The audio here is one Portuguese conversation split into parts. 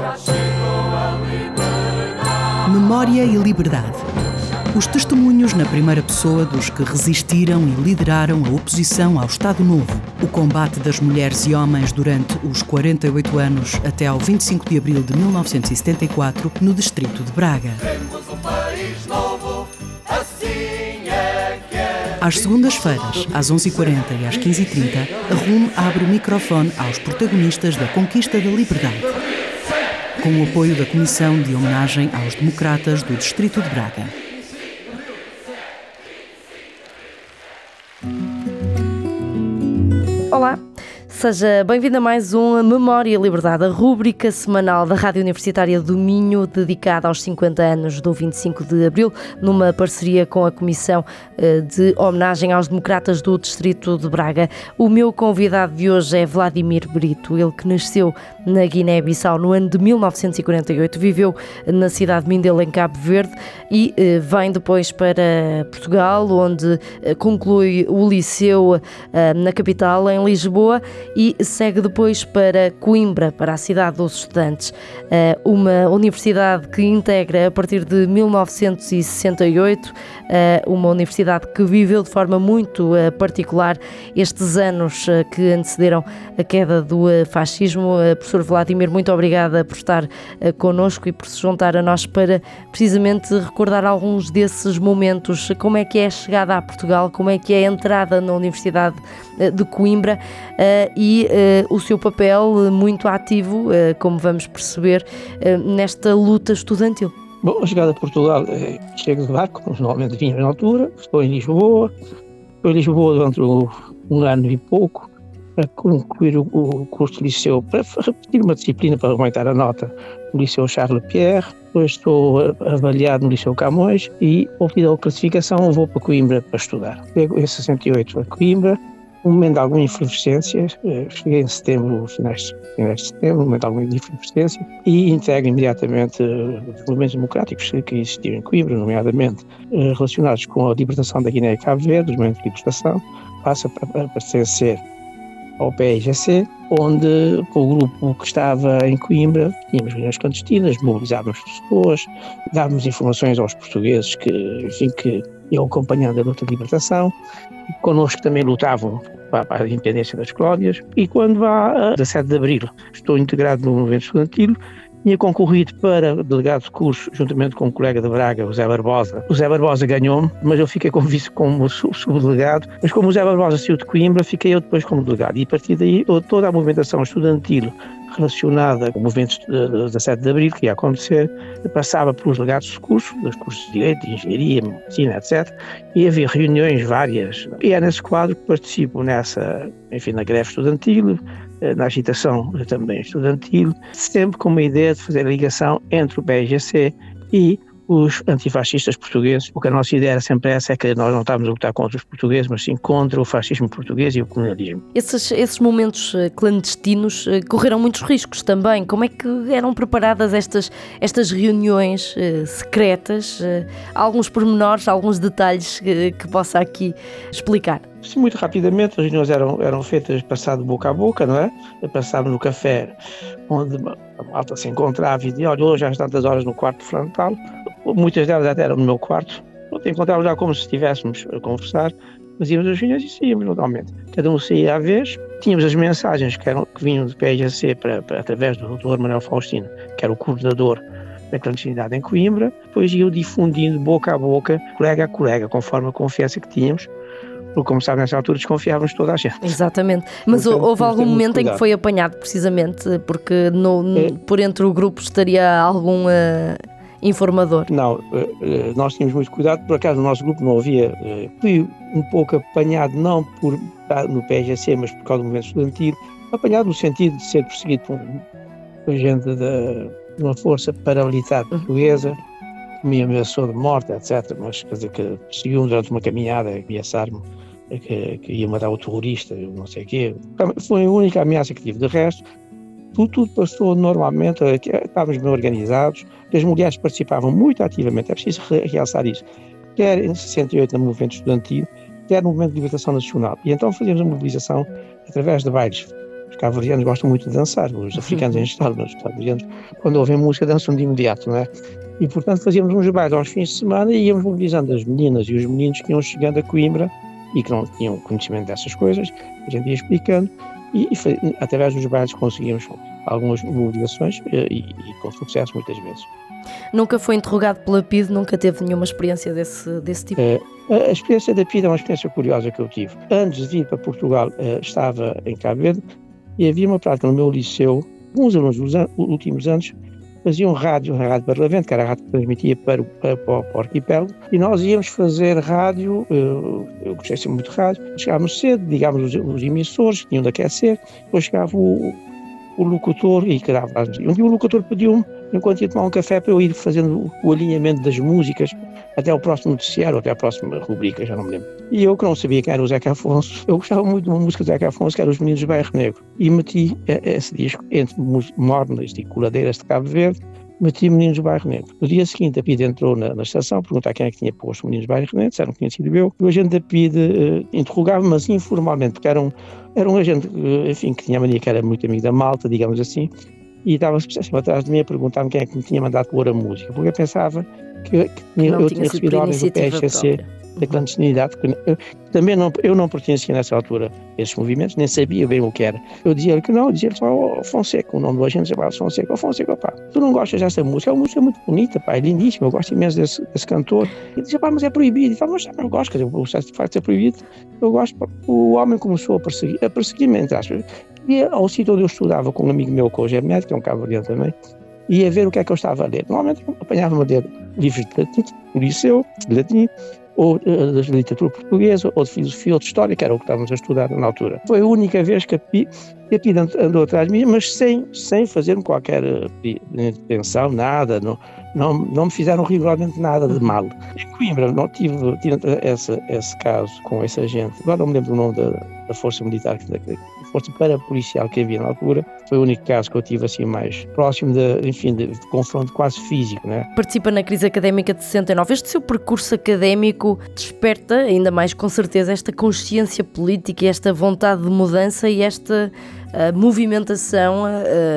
Memória e liberdade. Os testemunhos na primeira pessoa dos que resistiram e lideraram a oposição ao Estado Novo, o combate das mulheres e homens durante os 48 anos até ao 25 de abril de 1974, no distrito de Braga. Temos um país novo, assim é que é. Às segundas-feiras, às 11h40 e às 15h30, a RUM abre o microfone aos protagonistas da conquista da liberdade, com o apoio da Comissão de Homenagem aos Democratas do Distrito de Braga. Olá, seja bem-vindo a mais um Memória e Liberdade, a rúbrica semanal da Rádio Universitária do Minho, dedicada aos 50 anos do 25 de Abril, numa parceria com a Comissão de Homenagem aos Democratas do Distrito de Braga. O meu convidado de hoje é Vladimir Brito, ele que nasceu na Guiné-Bissau no ano de 1948, viveu na cidade de Mindelo, em Cabo Verde, e vem depois para Portugal, onde conclui o liceu na capital, em Lisboa, e segue depois para Coimbra, para a cidade dos estudantes, uma universidade que integra a partir de 1968, uma universidade que viveu de forma muito particular estes anos que antecederam a queda do fascismo. Professor Vladimir, muito obrigada por estar connosco e por se juntar a nós para precisamente recordar alguns desses momentos. Como é que é a chegada a Portugal, como é que é a entrada na Universidade de Coimbra e o seu papel muito ativo, como vamos perceber, nesta luta estudantil. Bom, a chegada a Portugal, chego de barco, normalmente vinha na altura, estou em Lisboa durante um ano e pouco, para concluir o curso de liceu, para repetir uma disciplina para aumentar a nota no Liceu Charles Pierre. Depois estou avaliado no Liceu Camões e, ouvido a classificação, vou para Coimbra para estudar. Chego em 68 a Coimbra, um momento de alguma efervescência, cheguei em setembro, finais de setembro, um momento de alguma efervescência, e integro imediatamente os movimentos democráticos que existiam em Coimbra, nomeadamente relacionados com a libertação da Guiné e Cabo Verde, os movimentos de libertação, passa a pertencer ao PIGC, onde com o grupo que estava em Coimbra tínhamos reuniões clandestinas, mobilizávamos pessoas, dávamos informações aos portugueses que iam acompanhando a luta de libertação, connosco também lutavam para a independência das colónias, e quando vá a 17 de Abril estou integrado no movimento estudantil. Tinha concorrido para delegado de curso, juntamente com um colega de Braga, o Zé Barbosa. O Zé Barbosa ganhou-me, mas eu fiquei como subdelegado. Mas como o Zé Barbosa saiu de Coimbra, fiquei eu depois como delegado. E a partir daí, toda a movimentação estudantil relacionada com o movimento de 17 de Abril, que ia acontecer, passava pelos delegados de curso, dos cursos de Direito, de Engenharia, Medicina, etc. E havia reuniões várias. E é nesse quadro que participo na greve estudantil, na agitação também estudantil, sempre com uma ideia de fazer a ligação entre o PIGC e os antifascistas portugueses, porque a nossa ideia era sempre essa, é que nós não estávamos a lutar contra os portugueses, mas sim contra o fascismo português e o colonialismo. Esses momentos clandestinos correram muitos riscos também. Como é que eram preparadas estas reuniões secretas? Alguns pormenores, alguns detalhes que possa aqui explicar? Sim, muito rapidamente, as reuniões eram feitas passado boca a boca, não é? Passava no café, onde a malta se encontrava e dizia: olha, hoje às tantas horas no quarto frontal. Muitas delas até eram no meu quarto. Encontrávamos já como se estivéssemos a conversar, fazíamos as reuniões e saíamos normalmente. Cada um saía à vez. Tínhamos as mensagens que vinham do PIGC através do Dr. Manuel Faustino, que era o coordenador da clandestinidade em Coimbra. Depois iam difundindo boca a boca, colega a colega, conforme a confiança que tínhamos. Porque, como sabe, nessa altura desconfiávamos de toda a gente. Exatamente. Mas houve algum momento em que foi apanhado, precisamente, porque por entre o grupo estaria algum informador? Não, nós tínhamos muito cuidado. Por acaso, no nosso grupo não havia. Fui um pouco apanhado, não por estar no PIGC, mas por causa do movimento estudantil. Apanhado no sentido de ser perseguido por gente de uma força paramilitar portuguesa, que me ameaçou de morte, etc. Mas, quer dizer, que perseguiu-me durante uma caminhada, ameaçar-me que ia matar o terrorista, não sei o quê. Foi a única ameaça que tive. De resto, tudo passou normalmente, estávamos bem organizados, as mulheres participavam muito ativamente, é preciso realçar isso, quer em 68 no movimento estudantil, quer no movimento de libertação nacional. E então fazíamos a mobilização através de bailes Os cabo-verdianos gostam muito de dançar, os africanos em geral, mas os cabo-verdianos, quando ouvem música, dançam de imediato, não é? E, portanto, fazíamos uns bailes aos fins de semana e íamos mobilizando as meninas e os meninos que iam chegando a Coimbra e que não tinham conhecimento dessas coisas, a gente ia explicando, e através dos bailes conseguíamos algumas mobilizações e com sucesso muitas vezes. Nunca foi interrogado pela PIDE, nunca teve nenhuma experiência desse tipo? A experiência da PIDE é uma experiência curiosa que eu tive. Antes de vir para Portugal, estava em Cabo Verde e havia uma prática no meu liceu. Alguns alunos dos últimos anos faziam rádio, a Rádio Barlavento, que era a rádio que transmitia para o arquipélago, e nós íamos fazer rádio. Eu gostei sempre muito de rádio. Chegávamos cedo, ligávamos os emissores, que tinham de aquecer, depois chegava o locutor e quedava lá. Um dia o locutor pediu-me, enquanto ia tomar um café, para eu ir fazendo o alinhamento das músicas até ao próximo noticiário, até à próxima rubrica, já não me lembro. E eu, que não sabia quem era o Zeca Afonso, eu gostava muito de uma música do Zeca Afonso, que era Os Meninos do Bairro Negro, e meti esse disco entre mornas e coladeiras de Cabo Verde, meti Meninos do Bairro Negro. No dia seguinte, a PIDE entrou na estação, perguntar quem é que tinha posto Meninos do Bairro Negro, disseram que tinha sido eu. O agente da PIDE interrogava, mas informalmente, porque era um agente, enfim, que tinha a mania que era muito amigo da malta, digamos assim, e estava-se atrás de mim a perguntar-me quem é que me tinha mandado pôr a música, porque eu pensava que eu tinha recebido ordens do PSC da clandestinidade, porque eu não pertencia nessa altura a esses movimentos, nem sabia bem o que era. Eu dizia-lhe que não, dizia-lhe só Fonseca, o nome do agente chamava Fonseca. Fonseca, pá, tu não gostas dessa música? É uma música muito bonita, pá, é lindíssima, eu gosto imenso desse cantor. E dizia, pá, mas é proibido. E tal, mas não gosto, quer dizer, o facto de ser proibido, eu gosto. O homem começou a perseguir-me, entre aspas. Ia ao sítio onde eu estudava com um amigo meu, que hoje é médico, que é um cabo-verdiano também, e ia ver o que é que eu estava a ler. Normalmente apanhava-me a ler livros de latim, do liceu, de latim, ou de literatura portuguesa, ou de filosofia, ou de história, que era o que estávamos a estudar na altura. Foi a única vez que a PIDE andou atrás de mim, mas sem fazer-me qualquer intenção, nada, não me fizeram rigorosamente nada de mal. Em Coimbra não tive esse caso com esse agente, agora não me lembro o nome da força militar, da força parapolicial que havia na altura. Foi o único caso que eu tive assim mais próximo de confronto quase físico, né? Participa na crise académica de 69. Este seu percurso académico desperta, ainda mais com certeza, esta consciência política, esta vontade de mudança e esta movimentação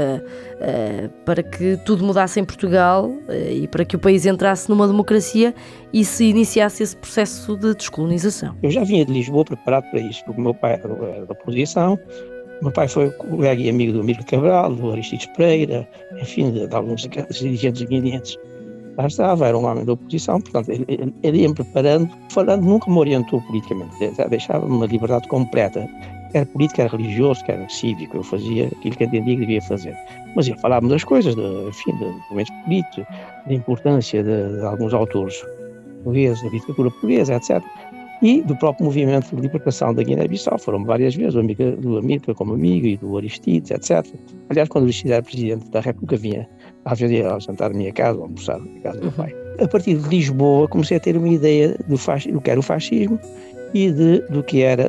para que tudo mudasse em Portugal e para que o país entrasse numa democracia e se iniciasse esse processo de descolonização. Eu já vinha de Lisboa preparado para isso, porque o meu pai era da oposição. O meu pai foi colega e amigo do Amílcar Cabral, do Aristides Pereira, enfim, de alguns dirigentes guineenses. Lá estava, era um homem da oposição, portanto, ele ia-me preparando, falando, nunca me orientou politicamente, deixava-me uma liberdade completa. Quer político, quer religioso, quer cívico, eu fazia aquilo que entendia que devia fazer. Mas ele falava-me das coisas, de movimentos políticos, da importância de alguns autores portugueses, da literatura portuguesa, etc. E do próprio movimento de libertação da Guiné-Bissau, foram várias vezes, do Amílcar como amigo e do Aristides, etc. Aliás, quando o Aristides era presidente da República, vinha às vezes ao jantar na minha casa, ou almoçar na casa do meu pai. A partir de Lisboa, comecei a ter uma ideia do que era o fascismo e do que era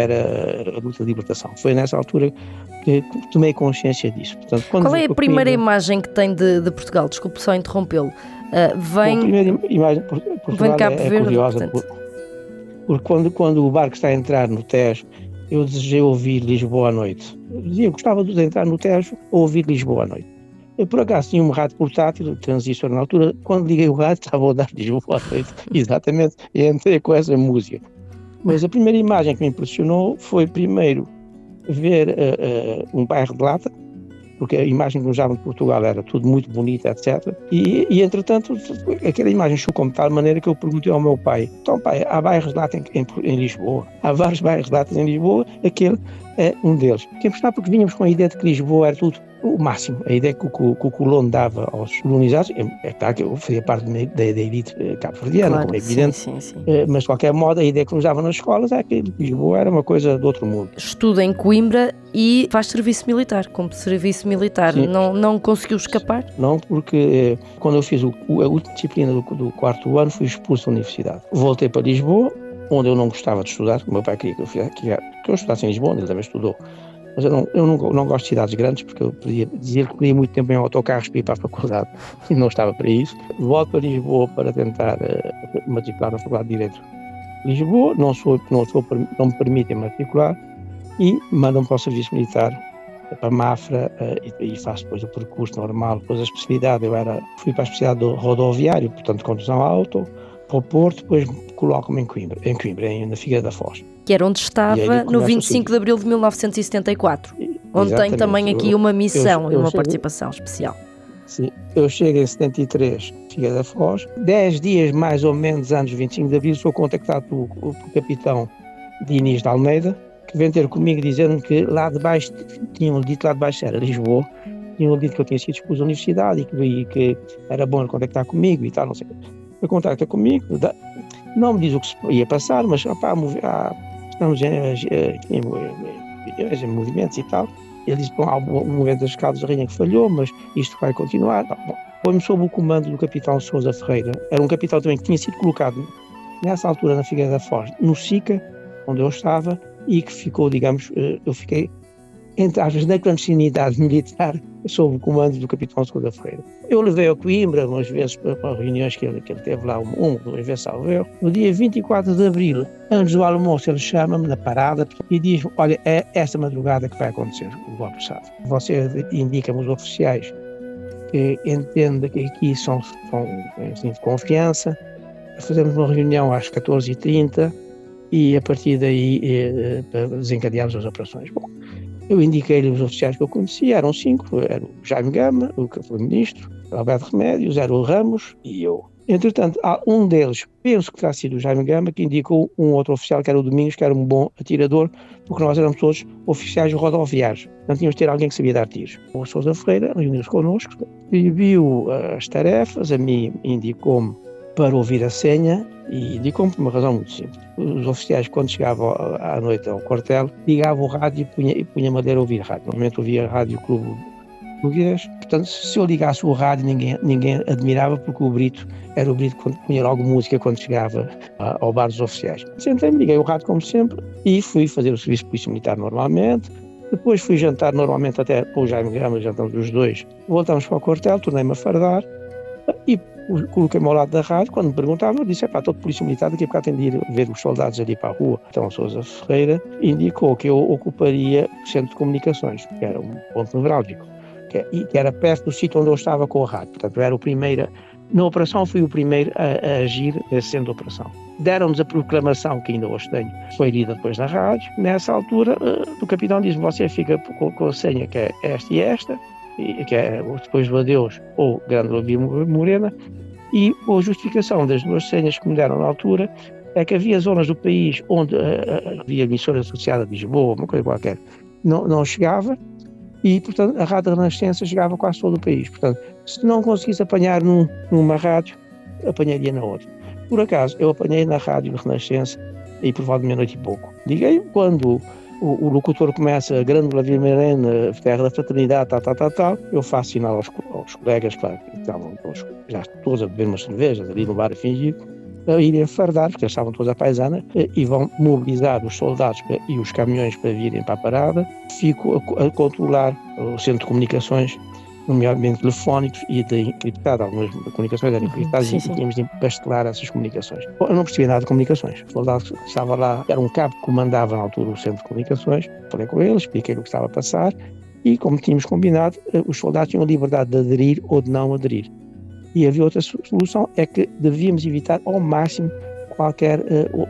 a luta de libertação. Foi nessa altura que tomei consciência disso. Portanto, qual é a primeira imagem que tem de Portugal? Desculpe só interrompê-lo. A primeira imagem de Portugal é curiosa, porque quando o barco está a entrar no Tejo, eu desejei ouvir Lisboa à noite. Eu gostava de entrar no Tejo ou ouvir Lisboa à noite. Eu, por acaso, tinha um rádio portátil, transistor na altura. Quando liguei o rádio, estava a dar Lisboa à noite. Exatamente, e entrei com essa música. Mas a primeira imagem que me impressionou foi, primeiro, ver um bairro de lata, porque a imagem que nos davam de Portugal era tudo muito bonita, etc. E entretanto, aquela imagem chocou-me de tal maneira que eu perguntei ao meu pai: então, pai, há bairros de lata em Lisboa? Há vários bairros de lata em Lisboa, aquele é um deles. Fiquei impressionado porque vínhamos com a ideia de que Lisboa era tudo o máximo, a ideia que o colono dava aos colonizados. É claro que eu fazia parte da elite cabo-verdiana, claro, como é evidente, sim. mas de qualquer modo a ideia que nos davam nas escolas é que Lisboa era uma coisa do outro mundo. Estuda em Coimbra e faz serviço militar. Como serviço militar, não conseguiu escapar? Não, porque quando eu fiz a última disciplina do quarto ano, fui expulso da universidade. Voltei para Lisboa, onde eu não gostava de estudar. O meu pai queria que eu estudasse em Lisboa, onde ele também estudou. Mas eu não gosto de cidades grandes, porque eu podia dizer que perdia muito tempo em autocarros para ir para a faculdade e não estava para isso. Volto para Lisboa para tentar matricular na Faculdade de Direito de Lisboa, não me permitem matricular e mandam para o serviço militar para Mafra e faço depois o percurso normal. Depois a especialidade, fui para a especialidade do rodoviário, portanto, condução auto, para o Porto, depois coloco-me em Coimbra, na Figueira da Foz. Que era onde estava no 25 de abril de 1974, onde tem também aqui uma missão e uma participação especial. Sim, eu chego em 73, Figueira da Foz. 10 dias mais ou menos antes do 25 de abril, sou contactado pelo capitão Diniz de Almeida, que vem ter comigo dizendo que lá de baixo, tinham dito lá de baixo, era Lisboa, tinham dito que eu tinha sido expulso da universidade e que era bom ele contactar comigo e tal, não sei o quê. Ele contacta comigo, não me diz o que se ia passar, mas estamos em movimentos e tal. Ele diz que há um movimento das Caldas da Rainha que falhou, mas isto vai continuar. Põe-me sob o comando do capitão Sousa Ferreira. Era um capitão também que tinha sido colocado nessa altura na Figueira da Foz, no SICA, onde eu estava, e que ficou, digamos, eu fiquei, entre aspas, na clandestinidade militar, sob o comando do capitão Sousa Ferreira. Eu levei a Coimbra umas vezes para reuniões que ele teve lá, duas vezes, salvo eu. No dia 24 de abril, antes do almoço, ele chama-me na parada e diz: olha, é esta madrugada que vai acontecer o golpe de Estado. Você indica-me os oficiais que entende que aqui são de confiança. Fazemos uma reunião às 14h30 e a partir daí desencadeámos as operações. Bom, eu indiquei-lhe os oficiais que eu conhecia, eram 5, era o Jaime Gama, o que foi ministro, o Alberto Remédios, era o Ramos e eu. Entretanto, há um deles, penso que terá sido o Jaime Gama, que indicou um outro oficial, que era o Domingos, que era um bom atirador, porque nós éramos todos oficiais rodoviários, não tínhamos de ter alguém que sabia dar tiros. O Sousa Ferreira reuniu-se connosco e viu as tarefas, a mim indicou-me para ouvir a senha e indicou-me por uma razão muito simples. Os oficiais, quando chegavam à noite ao quartel, ligavam o rádio e punha-me a ouvir rádio. Normalmente ouvia a Rádio Clube Português. Portanto, se eu ligasse o rádio, ninguém admirava, porque o Brito era o Brito quando punha logo música quando chegava ao bar dos oficiais. Sentei-me, liguei o rádio como sempre e fui fazer o serviço de polícia militar normalmente. Depois fui jantar normalmente até com o Jaime Gama, jantamos os dois. Voltamos para o quartel, tornei-me a fardar e coloquei-me ao lado da rádio. Quando me perguntavam, eu disse: estou de polícia militar, daqui a bocado tenho de ir ver os soldados ali para a rua. Então Sousa Ferreira indicou que eu ocuparia o centro de comunicações, que era um ponto nevrálgico, que era perto do sítio onde eu estava com a rádio. Portanto, eu era o primeiro, na operação fui o primeiro a agir nesse centro de operação. Deram-nos a proclamação, que ainda hoje tenho, foi lida depois na rádio. Nessa altura, o capitão disse: você fica com a senha, que é esta e esta, que é depois do adeus ou Grande Lobia Morena, e a justificação das duas senhas que me deram na altura é que havia zonas do país onde havia emissora associada de Lisboa, uma coisa qualquer, não chegava, e, portanto, a Rádio Renascença chegava quase todo o país. Portanto, se não conseguisse apanhar numa rádio, apanharia na outra. Por acaso, eu apanhei na Rádio Renascença e por volta de meia-noite e pouco. Liguei quando o locutor começa: Grande Vladimir Marena, terra da fraternidade, tal. Eu faço sinal aos colegas, claro, que estavam já todos a beber umas cervejas ali no bar a fingir, a irem fardar, porque eles estavam todos à paisana, e vão mobilizar os soldados e os caminhões para virem para a parada. Fico a controlar o centro de comunicações, nomeadamente telefónicos e de encriptado. Algumas comunicações eram encriptadas e tínhamos de pastelar essas comunicações. Eu não percebia nada de comunicações. O soldado que estava lá era um cabo que comandava na altura o centro de comunicações. Falei com ele, expliquei-lhe o que estava a passar e, como tínhamos combinado, os soldados tinham a liberdade de aderir ou de não aderir. E havia outra solução, é que devíamos evitar ao máximo qualquer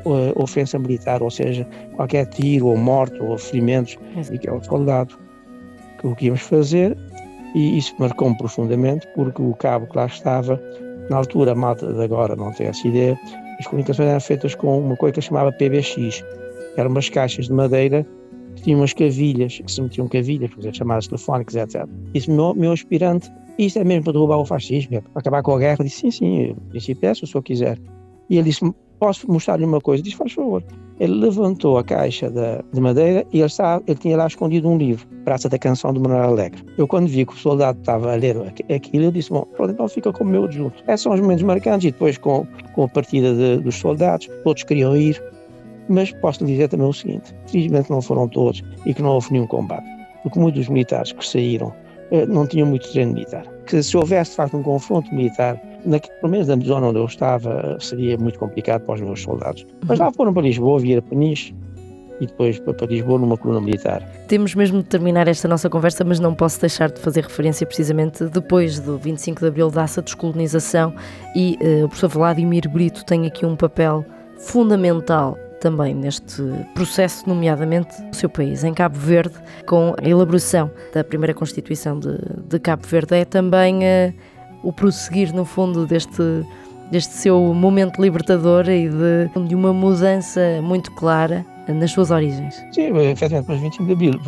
ofensa militar, ou seja, qualquer tiro ou morte ou ferimentos daquele soldado. O que íamos fazer, e isso marcou-me profundamente, porque o cabo que lá estava, na altura, a malta de agora não tem essa ideia, as comunicações eram feitas com uma coisa que se chamava PBX, que eram umas caixas de madeira que tinham umas cavilhas, que se metiam cavilhas, por exemplo, chamadas telefónicas, etc. Disse: meu aspirante, isso é mesmo para derrubar o fascismo, é para acabar com a guerra? Eu disse: sim, o princípio é, se o senhor quiser. E ele disse: posso mostrar-lhe uma coisa? Disse: faz favor. Ele levantou a caixa de madeira e ele tinha lá escondido um livro, Praça da Canção de Manuel Alegre. Eu, quando vi que o soldado estava a ler aquilo, eu disse: bom, pronto, então fica como meu adjunto. Esses são os momentos marcantes. E depois, com a partida dos soldados, todos queriam ir, mas posso lhe dizer também o seguinte: felizmente não foram todos e que não houve nenhum combate, porque muitos dos militares que saíram não tinham muito treino militar. Que se houvesse, de facto, um confronto militar, pelo menos na zona onde eu estava, seria muito complicado para os meus soldados. Mas lá foram para Lisboa, Vieira Peniche, e depois para Lisboa numa coluna militar. Temos mesmo de terminar esta nossa conversa, mas não posso deixar de fazer referência precisamente depois do 25 de Abril, data de descolonização, e o professor Vladimir Brito tem aqui um papel fundamental também neste processo, nomeadamente no seu país, em Cabo Verde, com a elaboração da primeira Constituição de Cabo Verde. É também o prosseguir, no fundo, deste seu momento libertador e de uma mudança muito clara nas suas origens. Sim, efetivamente, mas 25 de Abril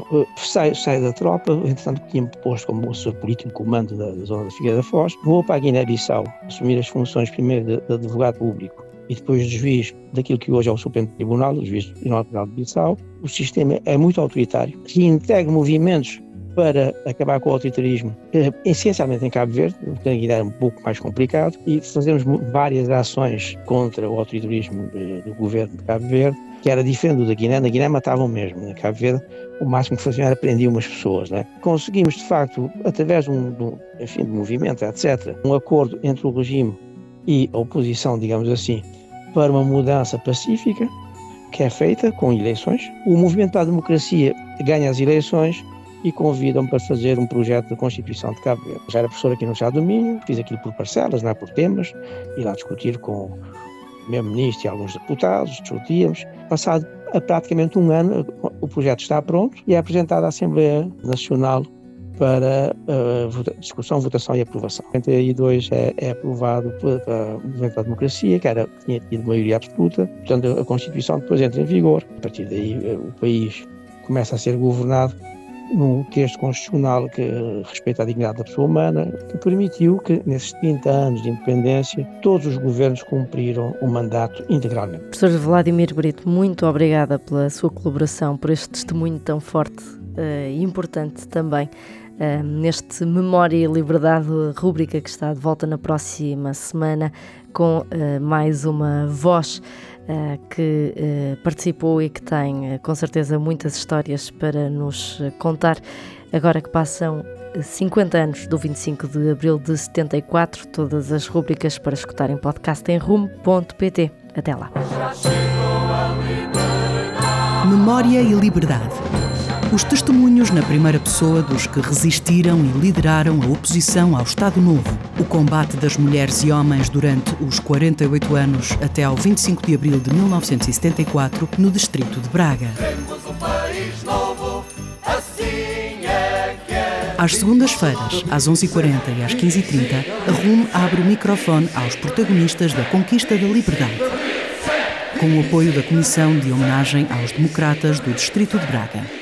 sai da tropa, entretanto tinha-me posto como assessor político no comando da zona da Figueira da Foz, vou para a Guiné-Bissau assumir as funções primeiro de advogado público e depois de juiz daquilo que hoje é o Supremo Tribunal, o juiz do Tribunal Penal de Bissau. O sistema é muito autoritário, que integra movimentos para acabar com o autoritarismo, essencialmente em Cabo Verde, o que na Guiné é um pouco mais complicado, e fazemos várias ações contra o autoritarismo do governo de Cabo Verde, que era diferente do da Guiné. Na Guiné matavam mesmo, na Cabo Verde o máximo que faziam era prender umas pessoas, né? Conseguimos, de facto, através de de movimento, etc., um acordo entre o regime e a oposição, digamos assim, para uma mudança pacífica, que é feita com eleições. O Movimento para a Democracia ganha as eleições e convidam-me para fazer um projeto de Constituição de Cabo Verde. Já era professor aqui no Estado do Minho, fiz aquilo por parcelas, não é por temas, e lá discutir com o Primeiro-Ministro e alguns deputados, discutíamos. Passado praticamente um ano, o projeto está pronto e é apresentado à Assembleia Nacional para discussão, votação e aprovação. Em 1992 é aprovado pelo Movimento da Democracia, que tinha tido maioria absoluta, portanto a Constituição depois entra em vigor. A partir daí o país começa a ser governado num texto constitucional que respeita a dignidade da pessoa humana, que permitiu que nesses 30 anos de independência todos os governos cumpriram o mandato integralmente. Professor Vladimir Brito, muito obrigada pela sua colaboração, por este testemunho tão forte e importante também. Neste Memória e Liberdade, rúbrica que está de volta na próxima semana com mais uma voz que participou e que tem com certeza muitas histórias para nos contar. Agora que passam 50 anos do 25 de Abril de 74, todas as rúbricas para escutar em podcast em rumo.pt. Até lá. Memória e Liberdade. Os testemunhos na primeira pessoa dos que resistiram e lideraram a oposição ao Estado Novo. O combate das mulheres e homens durante os 48 anos até ao 25 de abril de 1974, no distrito de Braga. Temos um país novo, assim é que é. Às segundas-feiras, às 11h40 e às 15h30, a RUM abre o microfone aos protagonistas da conquista da liberdade, com o apoio da Comissão de Homenagem aos Democratas do Distrito de Braga.